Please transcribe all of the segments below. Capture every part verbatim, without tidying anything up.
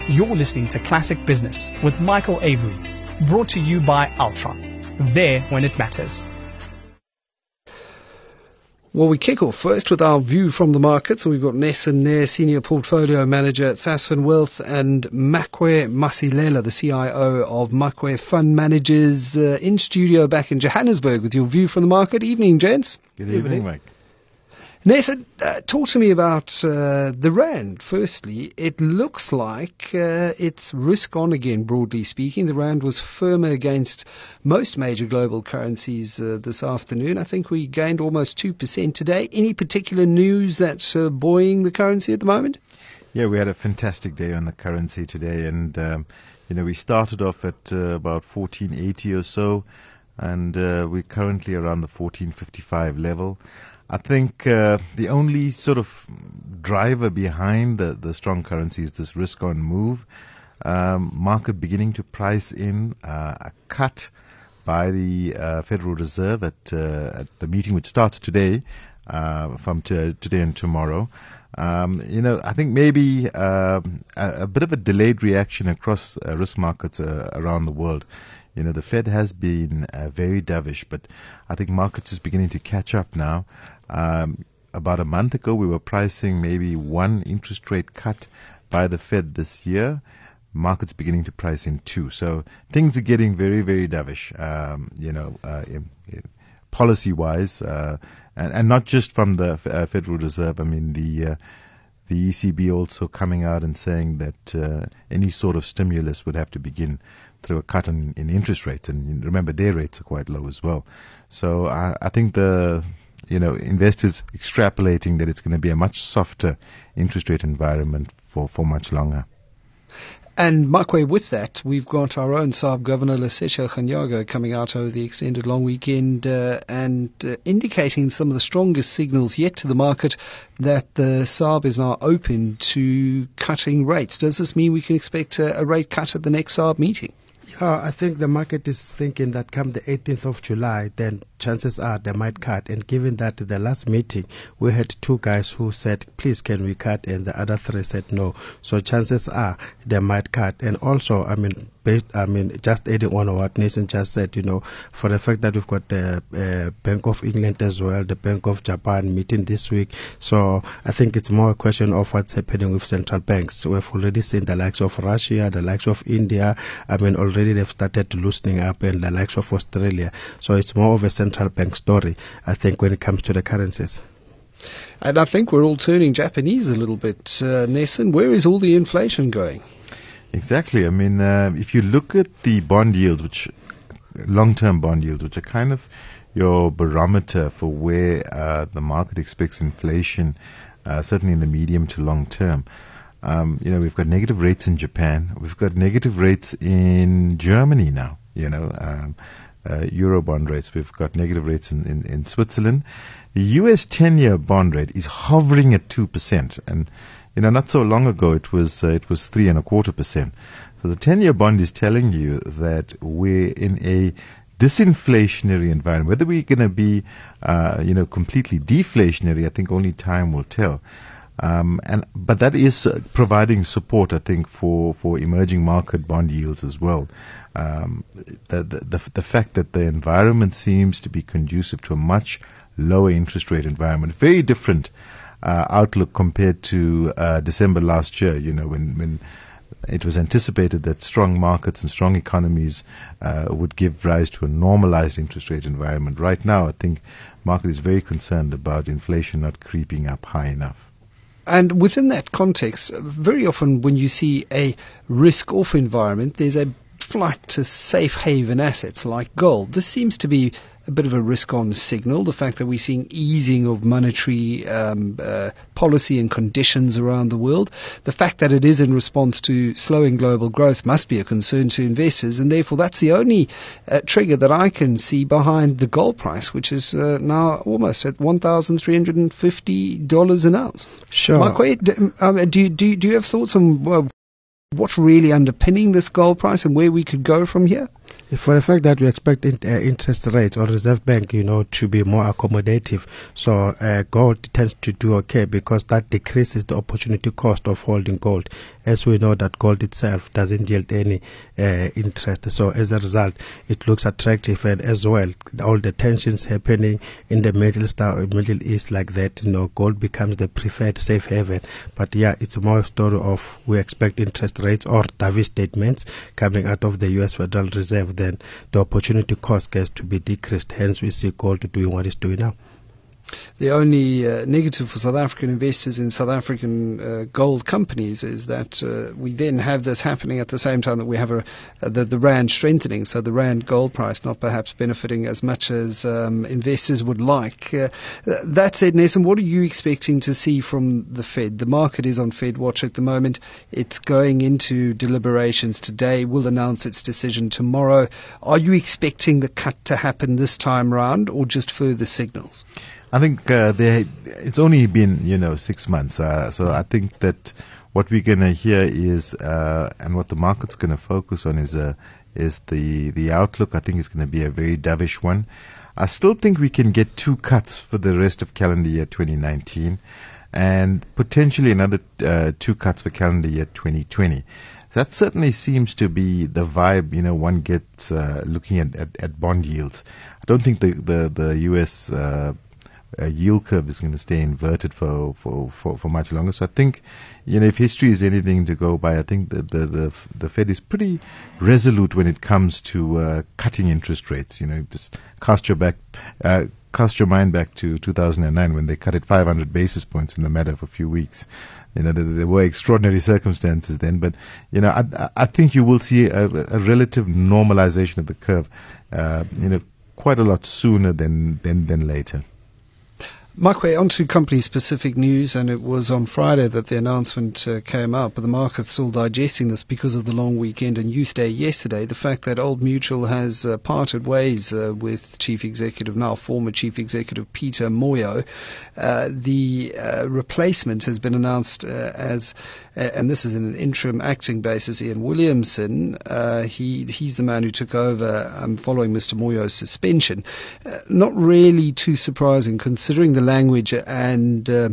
You're listening to Classic Business with Michael Avery, brought to you by Ultra. There when it matters. Well, we kick off first with our view from the markets. We've got Nesson Nair, Senior Portfolio Manager at Sasfin Wealth, and Makwe Masilela, the C I O of Makwe Fund Managers, uh, in studio back in Johannesburg with your view from the market. Evening, gents. Good evening, Mike. Nesson, uh, talk to me about uh, the Rand. Firstly, it looks like uh, it's risk on again, broadly speaking. The Rand was firmer against most major global currencies uh, this afternoon. I think we gained almost two percent today. Any particular news that's uh, buoying the currency at the moment? Yeah, we had a fantastic day on the currency today. And, um, you know, we started off at uh, about fourteen eighty or so. And uh, we're currently around the fourteen fifty-five level. I think uh, the only sort of driver behind the, the strong currency is this risk-on move. Um, market beginning to price in uh, a cut by the uh, Federal Reserve at, uh, at the meeting which starts today, uh, from t- today and tomorrow. Um, you know, I think maybe uh, a, a bit of a delayed reaction across uh, risk markets uh, around the world. You know, the Fed has been uh, very dovish, but I think markets is beginning to catch up now. Um, about a month ago, we were pricing maybe one interest rate cut by the Fed this year. Markets beginning to price in two. So things are getting very, very dovish, um, you know, uh, in, in policy-wise, uh, and, and not just from the uh, Federal Reserve. I mean, the uh, the E C B also coming out and saying that uh, any sort of stimulus would have to begin through a cut in, in interest rates. And remember, their rates are quite low as well. So I, I think the, you know, investors extrapolating that it's going to be a much softer interest rate environment for, for much longer. And Makwe, with that, we've got our own S A R B Governor, Lesetja Kganyago, coming out over the extended long weekend uh, and uh, indicating some of the strongest signals yet to the market that the S A R B is now open to cutting rates. Does this mean we can expect a, a rate cut at the next S A R B meeting? Yeah, I think the market is thinking that come the eighteenth of July, then chances are they might cut. And given that the last meeting, we had two guys who said, please, can we cut? And the other three said no. So chances are they might cut. And also, I mean, based, I mean, just adding on what Nathan just said, you know, for the fact that we've got the uh, Bank of England as well, the Bank of Japan meeting this week. So I think it's more a question of what's happening with central banks. We've already seen the likes of Russia, the likes of India. I mean, already they've started loosening up, and the likes of Australia. So it's more of a central bank story, I think, when it comes to the currencies. And I think we're all turning Japanese a little bit. Uh, Nesson, where is all the inflation going? Exactly. I mean, uh, if you look at the bond yields, which long-term bond yields, which are kind of your barometer for where uh, the market expects inflation, uh, certainly in the medium to long term. Um, you know, we've got negative rates in Japan. We've got negative rates in Germany now, you know, um, uh, Euro bond rates. We've got negative rates in, in, in Switzerland. The U S ten-year bond rate is hovering at two percent. And, you know, not so long ago it was, uh, it was three and a quarter percent. So the ten-year bond is telling you that we're in a disinflationary environment. Whether we're going to be, uh, you know, completely deflationary, I think only time will tell. Um, and but that is uh, providing support, I think, for, for emerging market bond yields as well. Um, the, the the the fact that the environment seems to be conducive to a much lower interest rate environment, very different uh, outlook compared to uh, December last year. You know, when when it was anticipated that strong markets and strong economies uh, would give rise to a normalized interest rate environment. Right now, I think market is very concerned about inflation not creeping up high enough. And within that context, very often when you see a risk-off environment, there's a flight to safe haven assets like gold. This seems to be a bit of a risk-on signal, the fact that we're seeing easing of monetary um, uh, policy and conditions around the world. The fact that it is in response to slowing global growth must be a concern to investors, and therefore that's the only uh, trigger that I can see behind the gold price, which is uh, now almost at one thousand three hundred fifty dollars an ounce. Sure. Makwe, do, um, do, do, do you have thoughts on well, what's really underpinning this gold price and where we could go from here? For the fact that we expect in, uh, interest rates or Reserve Bank, you know, to be more accommodative, so uh, gold tends to do okay because that decreases the opportunity cost of holding gold. As we know that gold itself doesn't yield any uh, interest, so as a result, it looks attractive, and as well, all the tensions happening in the Middle East, Middle East like that, you know, gold becomes the preferred safe haven. But yeah, it's more a story of we expect interest rates or dovish statements coming out of the U S Federal Reserve, then the opportunity cost gets to be decreased. Hence, we see gold doing what it's doing now. The only uh, negative for South African investors in South African uh, gold companies is that uh, we then have this happening at the same time that we have a, uh, the, the rand strengthening, so the rand gold price not perhaps benefiting as much as um, investors would like. Uh, that said, Nelson, what are you expecting to see from the Fed? The market is on Fed watch at the moment. It's going into deliberations today, will announce its decision tomorrow. Are you expecting the cut to happen this time round or just further signals? I think uh, they, it's only been, you know, six months. Uh, so I think that what we're going to hear is, uh, and what the market's going to focus on is, uh, is the, the outlook. I think it's going to be a very dovish one. I still think we can get two cuts for the rest of calendar year twenty nineteen and potentially another uh, two cuts for calendar year twenty twenty. That certainly seems to be the vibe, you know, one gets uh, looking at, at, at bond yields. I don't think the, the, the U S uh, Uh, yield curve is going to stay inverted for, for, for, for much longer. So I think, you know, if history is anything to go by, I think the, the, the, the Fed is pretty resolute when it comes to uh, cutting interest rates. You know, just cast your back, uh, cast your mind back to two thousand nine when they cut it five hundred basis points in the matter of a few weeks. You know, there, there were extraordinary circumstances then, but, you know, I, I think you will see a, a relative normalization of the curve, uh, you know, quite a lot sooner than, than, than later. Makwe, on to company-specific news, and it was on Friday that the announcement uh, came out, but the market's still digesting this because of the long weekend and Youth Day yesterday. The fact that Old Mutual has uh, parted ways uh, with Chief Executive, now former Chief Executive Peter Moyo. Uh, the uh, replacement has been announced uh, as, uh, and this is in an interim acting basis, Ian Williamson. Uh, he He's the man who took over um, following Mister Moyo's suspension. Uh, not really too surprising considering the language and uh,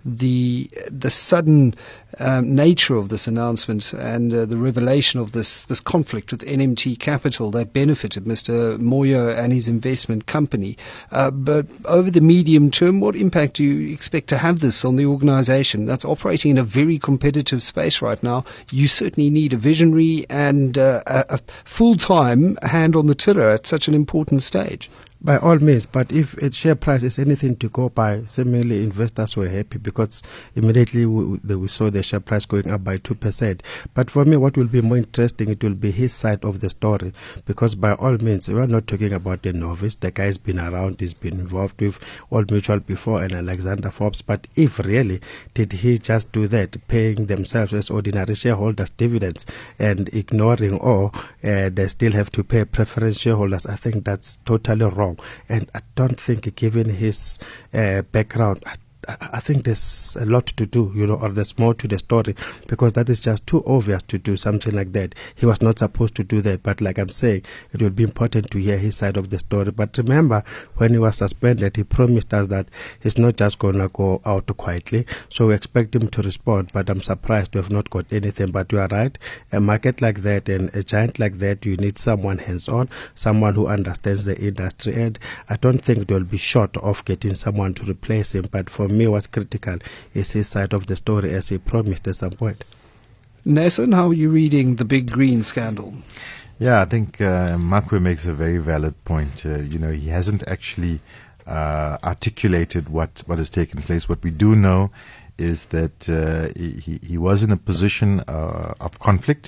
the the sudden um, nature of this announcement and uh, the revelation of this this conflict with N M T Capital that benefited Mister Moyo and his investment company. Uh, but over the medium term, what impact do you expect to have this on the organization that's operating in a very competitive space right now? You certainly need a visionary and uh, a, a full-time hand on the tiller at such an important stage. By all means, but if its share price is anything to go by, seemingly investors were happy because immediately we, we saw the share price going up by two percent. But for me, what will be more interesting, it will be his side of the story, because by all means, we are not talking about the novice. The guy's been around, he's been involved with Old Mutual before and Alexander Forbes. But if really, did he just do that, paying themselves as ordinary shareholders dividends and ignoring, or uh, they still have to pay preference shareholders? I think that's totally wrong. And I don't think, given his uh, background, I, I think there's a lot to do, you know, or there's more to the story, because that is just too obvious to do something like that. He was not supposed to do that, but like I'm saying, it will be important to hear his side of the story. But remember, when he was suspended, he promised us that he's not just going to go out quietly, so we expect him to respond, but I'm surprised we have not got anything. But you are right, a market like that and a giant like that, you need someone hands-on, someone who understands the industry, and I don't think they'll be short of getting someone to replace him. But for me, what's critical is his side of the story, as he promised at some point. Nelson, how are you reading the Big Green scandal? Yeah, I think uh, Makwe makes a very valid point. Uh, you know, he hasn't actually uh, articulated what, what has taken place. What we do know is that uh, he, he was in a position uh, of conflict.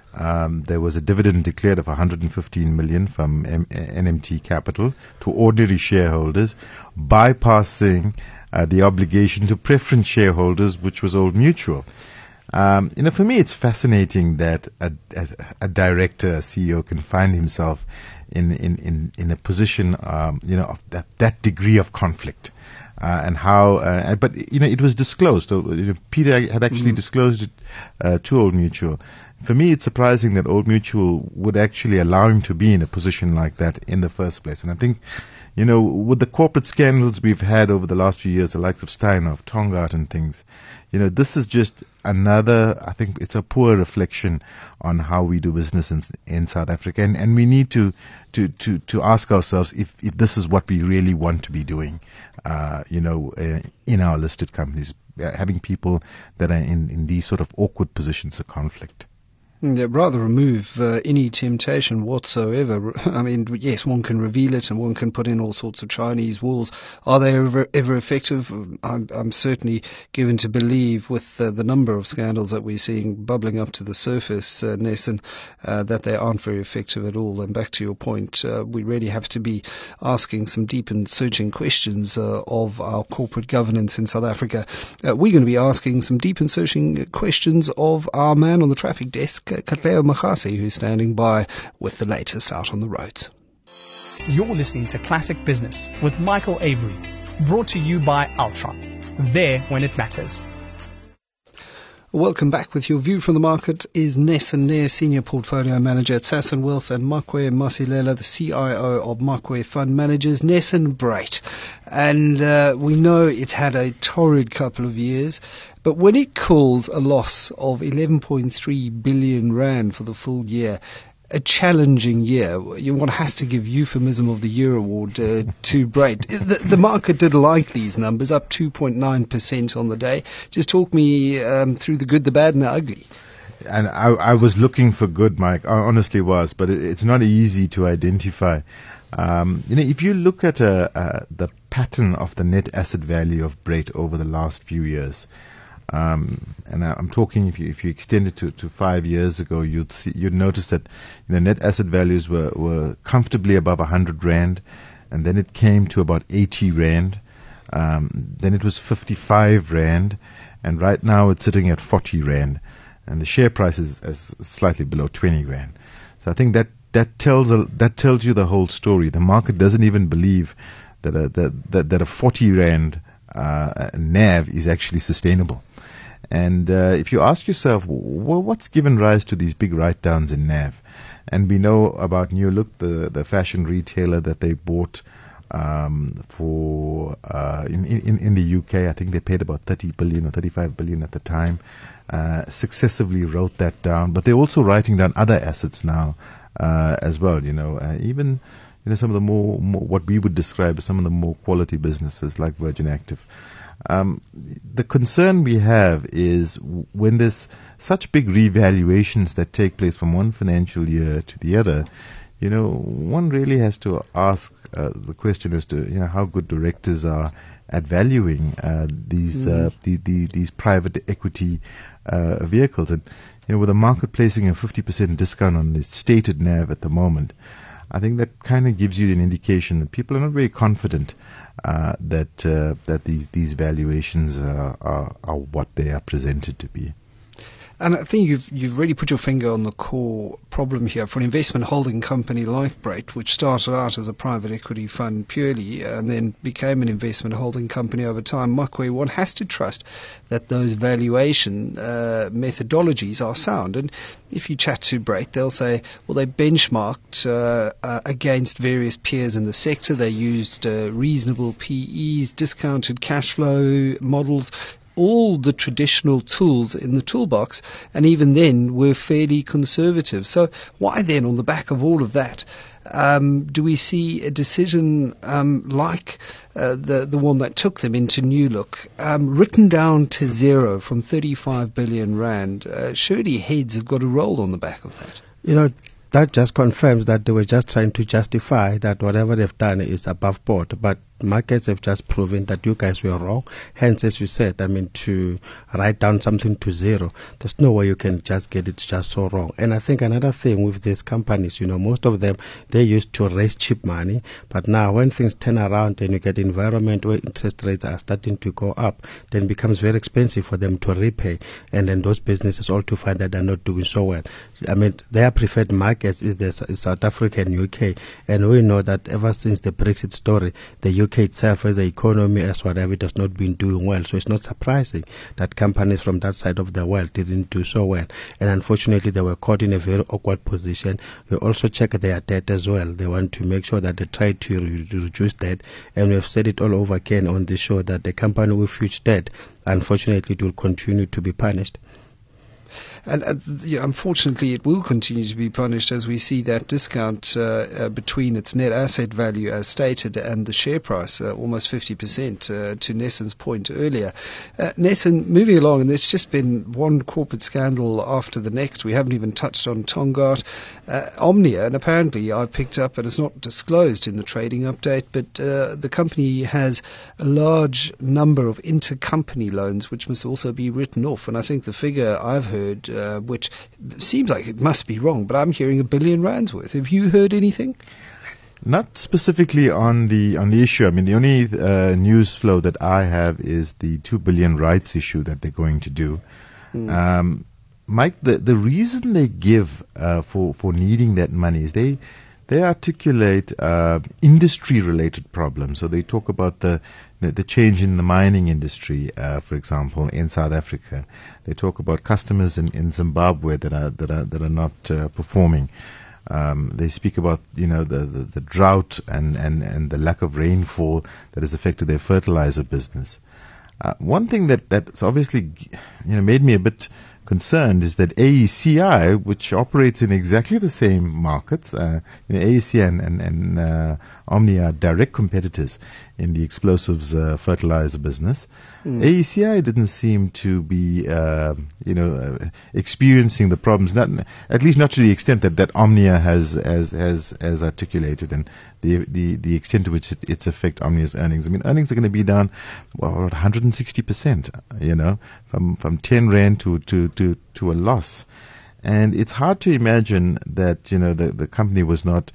Um, there was a dividend declared of one hundred fifteen million from M- N M T Capital to ordinary shareholders, bypassing uh, the obligation to preference shareholders, which was Old Mutual. Um, you know, for me, it's fascinating that a, a, a director, a C E O, can find himself in in in, in a position, um, you know, of that, that degree of conflict. uh, and how. Uh, but you know, it was disclosed. So, you know, Peter had actually mm. disclosed it uh, to Old Mutual. For me, it's surprising that Old Mutual would actually allow him to be in a position like that in the first place. And I think, you know, with the corporate scandals we've had over the last few years, the likes of Steinhoff, Tongaat and things, you know, this is just another, I think it's a poor reflection on how we do business in, in South Africa. And, and we need to, to, to, to ask ourselves if, if this is what we really want to be doing, uh, you know, uh, in our listed companies, uh, having people that are in, in these sort of awkward positions of conflict. Yeah, rather remove uh, any temptation whatsoever. I mean, yes, one can reveal it and one can put in all sorts of Chinese walls. Are they ever, ever effective? I'm, I'm certainly given to believe with uh, the number of scandals that we're seeing bubbling up to the surface, uh, Nesson, uh, that they aren't very effective at all. And back to your point, uh, we really have to be asking some deep and searching questions uh, of our corporate governance in South Africa. Uh, we're going to be asking some deep and searching questions of our man on the traffic desk, Katlego Magasi, who's standing by with the latest out on the roads. You're listening to Classic Business with Michael Avery, brought to you by Altron, there when it matters. Welcome back. With your view from the market is Nesson Nair, Senior Portfolio Manager at Sasson Wealth, and Makwe Masilela, the C I O of Makwe Fund Managers. Nesson, great. And uh, we know it's had a torrid couple of years, but when it calls a loss of eleven point three billion rand for the full year, a challenging year, one has to give Euphemism of the Year award uh, to Brait. The, the market did like these numbers, up two point nine percent on the day. Just talk me um, through the good, the bad, and the ugly. And I, I was looking for good, Mike. I honestly was, but it, it's not easy to identify. Um, you know, if you look at uh, uh, the pattern of the net asset value of Brait over the last few years, Um, and I'm talking if you if you extend it to, to five years ago, you'd see you'd notice that you know, net asset values were, were comfortably above a hundred rand, and then it came to about eighty rand. Um, then it was fifty-five rand, and right now it's sitting at forty rand, and the share price is, is slightly below twenty rand. So I think that that tells a, that tells you the whole story. The market doesn't even believe that a, that, that that a forty rand uh, N A V is actually sustainable. And uh, if you ask yourself, well, what's given rise to these big write-downs in N A V? And we know about New Look, the, the fashion retailer that they bought um, for uh, in, in, in the U K. I think they paid about thirty billion or thirty-five billion at the time. Uh, successively wrote that down. But they're also writing down other assets now uh, as well. You know, uh, even you know some of the more, more what we would describe as some of the more quality businesses like Virgin Active. Um, the concern we have is w- when there's such big revaluations that take place from one financial year to the other, you know, one really has to ask uh, the question as to, you know, how good directors are at valuing uh, these mm. uh, the, the, these private equity uh, vehicles. And, you know, with the market placing a fifty percent discount on the stated N A V at the moment, I think that kind of gives you an indication that people are not very confident uh, that uh, that these these valuations uh, are, are what they are presented to be. And I think you've you've really put your finger on the core problem here. For an investment holding company like Brait, which started out as a private equity fund purely and then became an investment holding company over time, Makwe, one has to trust that those valuation uh, methodologies are sound. And if you chat to Brait, they'll say, well, they benchmarked uh, uh, against various peers in the sector. They used uh, reasonable P Es, discounted cash flow models, all the traditional tools in the toolbox, and even then were fairly conservative. So why then, on the back of all of that, um, do we see a decision um, like uh, the the one that took them into New Look, um, written down to zero from thirty-five billion rand? Uh, surely heads have got to roll on the back of that. You know, that just confirms that they were just trying to justify that whatever they've done is above board. But markets have just proven that you guys were wrong. Hence, as you said, I mean, to write down something to zero, there's no way you can just get it just so wrong. And I think another thing with these companies, you know, most of them, they used to raise cheap money. But now when things turn around and you get an environment where interest rates are starting to go up, then it becomes very expensive for them to repay. And then those businesses all to find that they're not doing so well. I mean, their preferred markets is the is South Africa and U K. And we know that ever since the Brexit story, the U K U K itself as an economy, as whatever, it has not been doing well. So it's not surprising that companies from that side of the world didn't do so well. And unfortunately, they were caught in a very awkward position. We also check their debt as well. They want to make sure that they try to re- reduce debt. And we've said it all over again on the show that the company with huge debt, unfortunately, it will continue to be punished. And uh, yeah, unfortunately, it will continue to be punished as we see that discount uh, uh, between its net asset value, as stated, and the share price, uh, almost fifty percent, uh, to Nesson's point earlier. Uh, Nesson, moving along, and there's just been one corporate scandal after the next. We haven't even touched on Tongaat, uh, Omnia, and apparently I picked up, and it's not disclosed in the trading update, but uh, the company has a large number of intercompany loans which must also be written off. And I think the figure I've heard, Uh, which seems like it must be wrong, but I'm hearing a billion rands worth. Have you heard anything? Not specifically on the on the issue. I mean, the only uh, news flow that I have is the two billion rights issue that they're going to do. Mm. Um, Mike, the the reason they give uh, for for needing that money is they. They articulate uh, industry-related problems. So they talk about the, the the change in the mining industry, uh, for example, in South Africa. They talk about customers in, in Zimbabwe that are that are that are not uh, performing. Um, they speak about you know the, the, the drought and, and, and the lack of rainfall that has affected their fertilizer business. Uh, one thing that that's obviously you know made me a bit concerned is that A E C I, which operates in exactly the same markets, uh, you know, A E C I and, and, and uh, Omnia are direct competitors in the explosives uh, fertilizer business. Mm. A E C I didn't seem to be, uh, you know, uh, experiencing the problems, not, at least not to the extent that, that Omnia has has has, has articulated, and the, the the extent to which it, it's affect Omnia's earnings. I mean, earnings are going to be down well, one hundred sixty percent, you know, from from ten rand to to to to a loss. And it's hard to imagine that, you know, the, the company was not,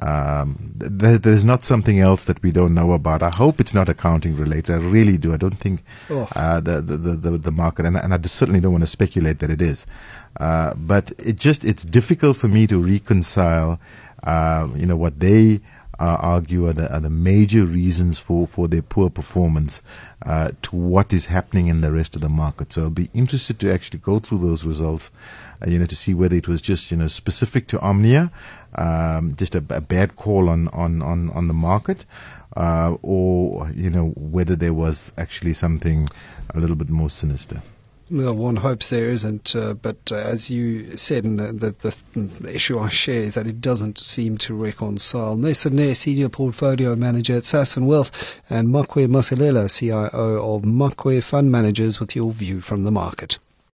um, th- there's not something else that we don't know about. I hope it's not accounting related. I really do. I don't think oh. uh, the, the, the, the market, and, and I certainly don't want to speculate that it is. Uh, but it just, it's difficult for me to reconcile, uh, you know, what they Uh, argue are the, are the major reasons for, for their poor performance uh, to what is happening in the rest of the market. So I'll be interested to actually go through those results, uh, you know, to see whether it was just, you know, specific to Omnia, um, just a, a bad call on, on, on, on the market, uh, or, you know, whether there was actually something a little bit more sinister. Well, one hopes there isn't, uh, but uh, as you said, and the, the, the issue I share is that it doesn't seem to reconcile. Nesson Nair, Senior Portfolio Manager at Sasfin Wealth, and Makwe Masilela, C I O of Makwe Fund Managers, with your view from the market.